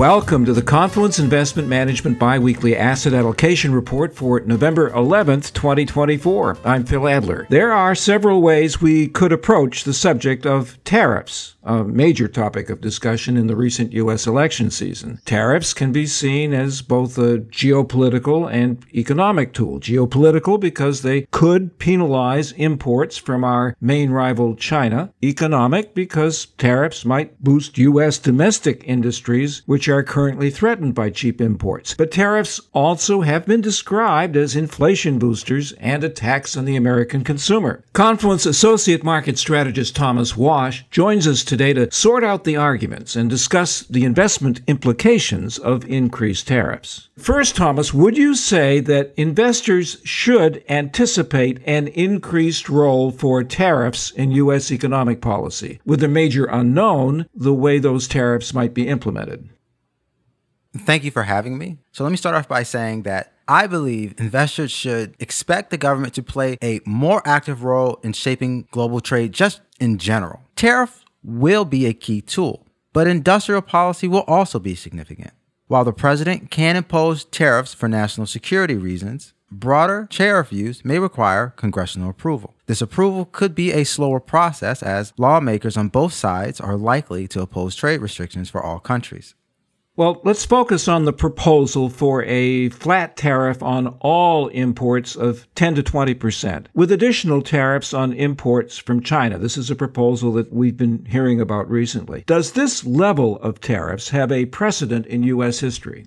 Welcome to the Confluence Investment Management Biweekly Asset Allocation Report for November 11th, 2024. I'm Phil Adler. There are several ways we could approach the subject of tariffs, a major topic of discussion in the recent U.S. election season. Tariffs can be seen as both a geopolitical and economic tool. Geopolitical because they could penalize imports from our main rival China. Economic because tariffs might boost U.S. domestic industries which are currently threatened by cheap imports. But tariffs also have been described as inflation boosters and attacks on the American consumer. Confluence Associate Market Strategist Thomas Wash joins us today to sort out the arguments and discuss the investment implications of increased tariffs. First, Thomas, would you say that investors should anticipate an increased role for tariffs in U.S. economic policy, with the major unknown the way those tariffs might be implemented? Thank you for having me. So let me start off by saying that I believe investors should expect the government to play a more active role in shaping global trade just in general. Tariff will be a key tool, but industrial policy will also be significant. While the president can impose tariffs for national security reasons, broader tariff use may require congressional approval. This approval could be a slower process as lawmakers on both sides are likely to oppose trade restrictions for all countries. Well, let's focus on the proposal for a flat tariff on all imports of 10 to 20%, with additional tariffs on imports from China. This is a proposal that we've been hearing about recently. Does this level of tariffs have a precedent in U.S. history?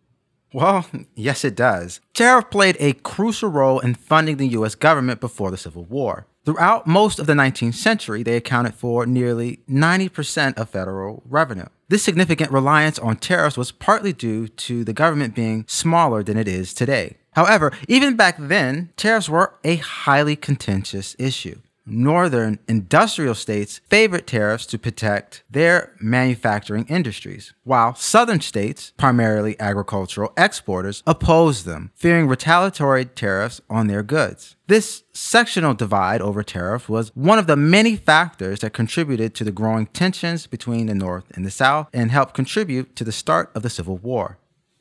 Well, yes, it does. Tariff played a crucial role in funding the U.S. government before the Civil War. Throughout most of the 19th century, they accounted for nearly 90% of federal revenue. This significant reliance on tariffs was partly due to the government being smaller than it is today. However, even back then, tariffs were a highly contentious issue. Northern industrial states favored tariffs to protect their manufacturing industries, while southern states, primarily agricultural exporters, opposed them, fearing retaliatory tariffs on their goods. This sectional divide over tariffs was one of the many factors that contributed to the growing tensions between the North and the South and helped contribute to the start of the Civil War.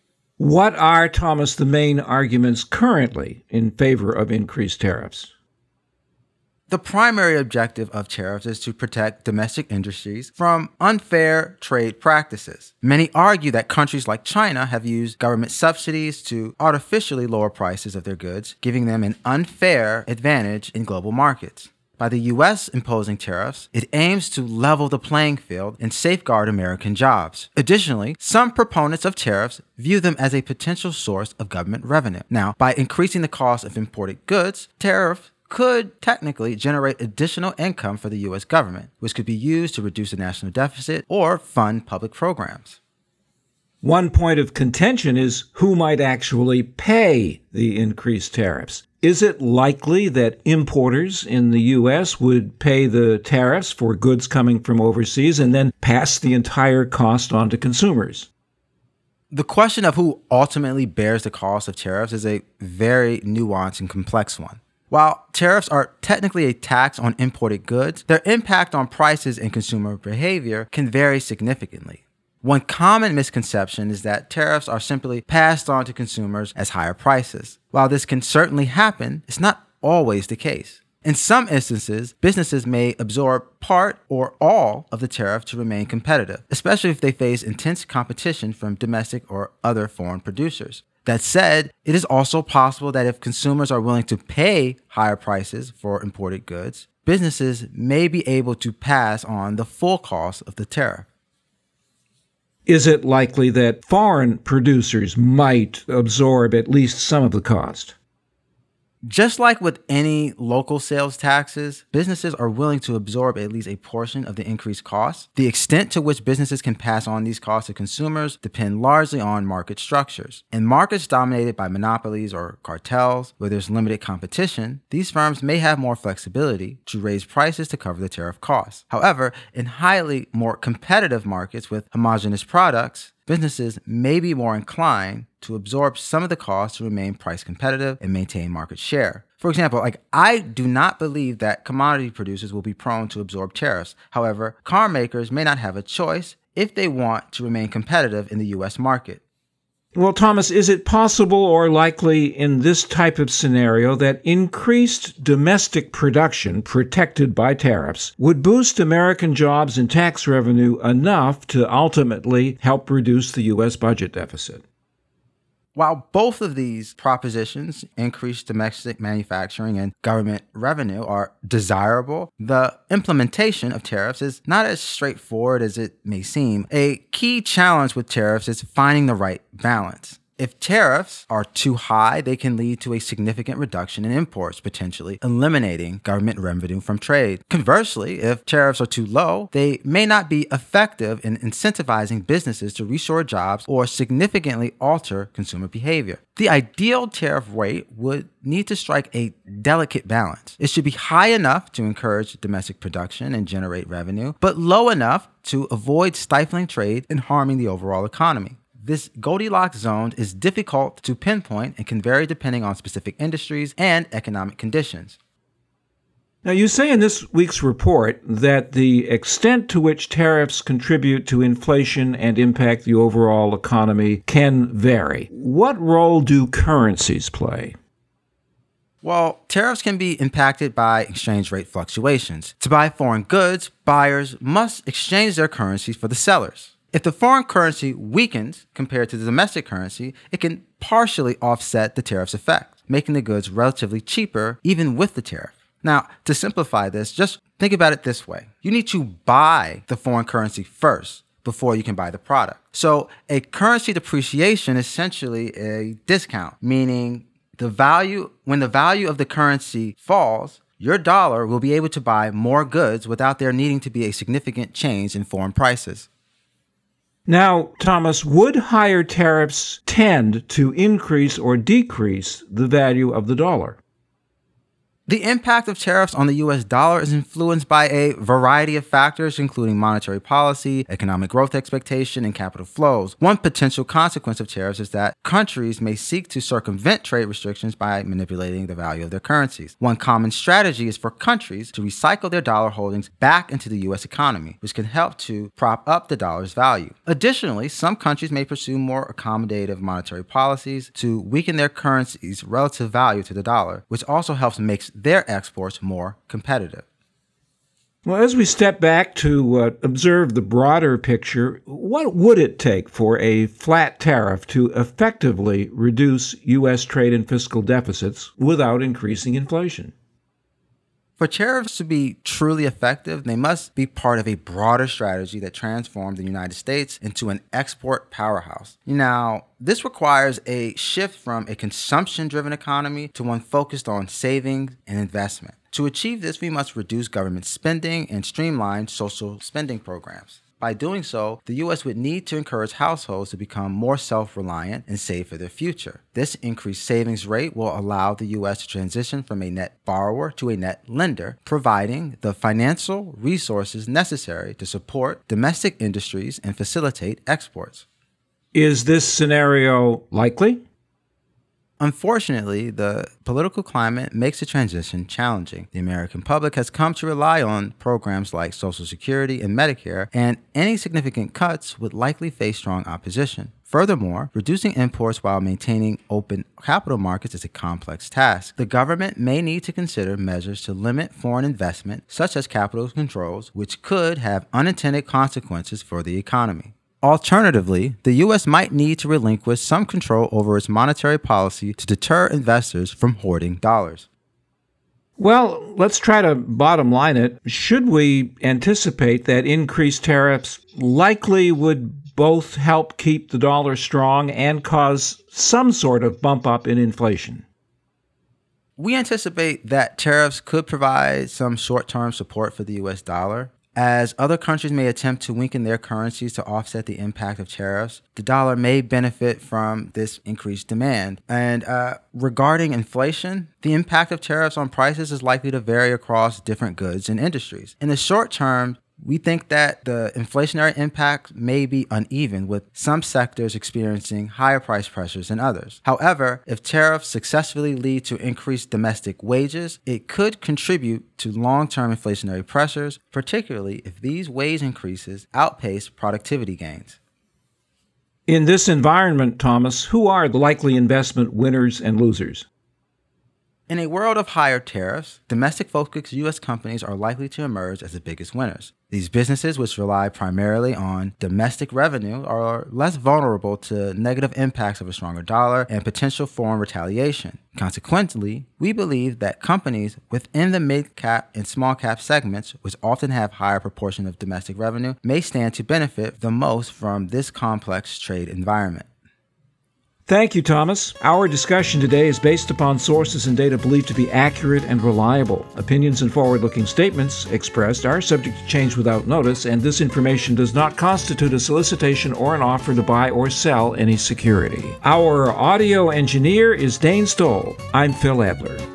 What are, Thomas, the main arguments currently in favor of increased tariffs? The primary objective of tariffs is to protect domestic industries from unfair trade practices. Many argue that countries like China have used government subsidies to artificially lower prices of their goods, giving them an unfair advantage in global markets. By the U.S. imposing tariffs, it aims to level the playing field and safeguard American jobs. Additionally, some proponents of tariffs view them as a potential source of government revenue. Now, by increasing the cost of imported goods, tariffs could technically generate additional income for the U.S. government, which could be used to reduce the national deficit or fund public programs. One point of contention is who might actually pay the increased tariffs. Is it likely that importers in the U.S. would pay the tariffs for goods coming from overseas and then pass the entire cost on to consumers? The question of who ultimately bears the cost of tariffs is a very nuanced and complex one. While tariffs are technically a tax on imported goods, their impact on prices and consumer behavior can vary significantly. One common misconception is that tariffs are simply passed on to consumers as higher prices. While this can certainly happen, it's not always the case. In some instances, businesses may absorb part or all of the tariff to remain competitive, especially if they face intense competition from domestic or other foreign producers. That said, it is also possible that if consumers are willing to pay higher prices for imported goods, businesses may be able to pass on the full cost of the tariff. Is it likely that foreign producers might absorb at least some of the cost? Just like with any local sales taxes, businesses are willing to absorb at least a portion of the increased costs. The extent to which businesses can pass on these costs to consumers depend largely on market structures. In markets dominated by monopolies or cartels, where there's limited competition, these firms may have more flexibility to raise prices to cover the tariff costs. However, in highly more competitive markets with homogeneous products, businesses may be more inclined to absorb some of the costs to remain price competitive and maintain market share. For example, I do not believe that commodity producers will be prone to absorb tariffs. However, car makers may not have a choice if they want to remain competitive in the U.S. market. Well, Thomas, is it possible or likely in this type of scenario that increased domestic production protected by tariffs would boost American jobs and tax revenue enough to ultimately help reduce the U.S. budget deficit? While both of these propositions, increased domestic manufacturing and government revenue, are desirable, the implementation of tariffs is not as straightforward as it may seem. A key challenge with tariffs is finding the right balance. If tariffs are too high, they can lead to a significant reduction in imports, potentially eliminating government revenue from trade. Conversely, if tariffs are too low, they may not be effective in incentivizing businesses to reshore jobs or significantly alter consumer behavior. The ideal tariff rate would need to strike a delicate balance. It should be high enough to encourage domestic production and generate revenue, but low enough to avoid stifling trade and harming the overall economy. This Goldilocks zone is difficult to pinpoint and can vary depending on specific industries and economic conditions. Now, you say in this week's report that the extent to which tariffs contribute to inflation and impact the overall economy can vary. What role do currencies play? Well, tariffs can be impacted by exchange rate fluctuations. To buy foreign goods, buyers must exchange their currencies for the sellers. If the foreign currency weakens compared to the domestic currency, it can partially offset the tariff's effect, making the goods relatively cheaper even with the tariff. Now, to simplify this, just think about it this way. You need to buy the foreign currency first before you can buy the product. So a currency depreciation is essentially a discount, meaning when the value of the currency falls, your dollar will be able to buy more goods without there needing to be a significant change in foreign prices. Now, Thomas, would higher tariffs tend to increase or decrease the value of the dollar? The impact of tariffs on the U.S. dollar is influenced by a variety of factors, including monetary policy, economic growth expectation, and capital flows. One potential consequence of tariffs is that countries may seek to circumvent trade restrictions by manipulating the value of their currencies. One common strategy is for countries to recycle their dollar holdings back into the U.S. economy, which can help to prop up the dollar's value. Additionally, some countries may pursue more accommodative monetary policies to weaken their currency's relative value to the dollar, which also helps make their exports more competitive. Well, as we step back to observe the broader picture, what would it take for a flat tariff to effectively reduce U.S. trade and fiscal deficits without increasing inflation? For tariffs to be truly effective, they must be part of a broader strategy that transforms the United States into an export powerhouse. Now, this requires a shift from a consumption-driven economy to one focused on savings and investment. To achieve this, we must reduce government spending and streamline social spending programs. By doing so, the U.S. would need to encourage households to become more self-reliant and save for their future. This increased savings rate will allow the U.S. to transition from a net borrower to a net lender, providing the financial resources necessary to support domestic industries and facilitate exports. Is this scenario likely? Unfortunately, the political climate makes the transition challenging. The American public has come to rely on programs like Social Security and Medicare, and any significant cuts would likely face strong opposition. Furthermore, reducing imports while maintaining open capital markets is a complex task. The government may need to consider measures to limit foreign investment, such as capital controls, which could have unintended consequences for the economy. Alternatively, the U.S. might need to relinquish some control over its monetary policy to deter investors from hoarding dollars. Well, let's try to bottom line it. Should we anticipate that increased tariffs likely would both help keep the dollar strong and cause some sort of bump up in inflation? We anticipate that tariffs could provide some short-term support for the U.S. dollar. As other countries may attempt to weaken their currencies to offset the impact of tariffs, the dollar may benefit from this increased demand. And regarding inflation, the impact of tariffs on prices is likely to vary across different goods and industries. In the short term, We think that the inflationary impact may be uneven, with some sectors experiencing higher price pressures than others. However, if tariffs successfully lead to increased domestic wages, it could contribute to long-term inflationary pressures, particularly if these wage increases outpace productivity gains. In this environment, Thomas, who are the likely investment winners and losers? In a world of higher tariffs, domestic-focused U.S. companies are likely to emerge as the biggest winners. These businesses, which rely primarily on domestic revenue, are less vulnerable to negative impacts of a stronger dollar and potential foreign retaliation. Consequently, we believe that companies within the mid-cap and small-cap segments, which often have higher proportion of domestic revenue, may stand to benefit the most from this complex trade environment. Thank you, Thomas. Our discussion today is based upon sources and data believed to be accurate and reliable. Opinions and forward-looking statements expressed are subject to change without notice, and this information does not constitute a solicitation or an offer to buy or sell any security. Our audio engineer is Dane Stoll. I'm Phil Adler.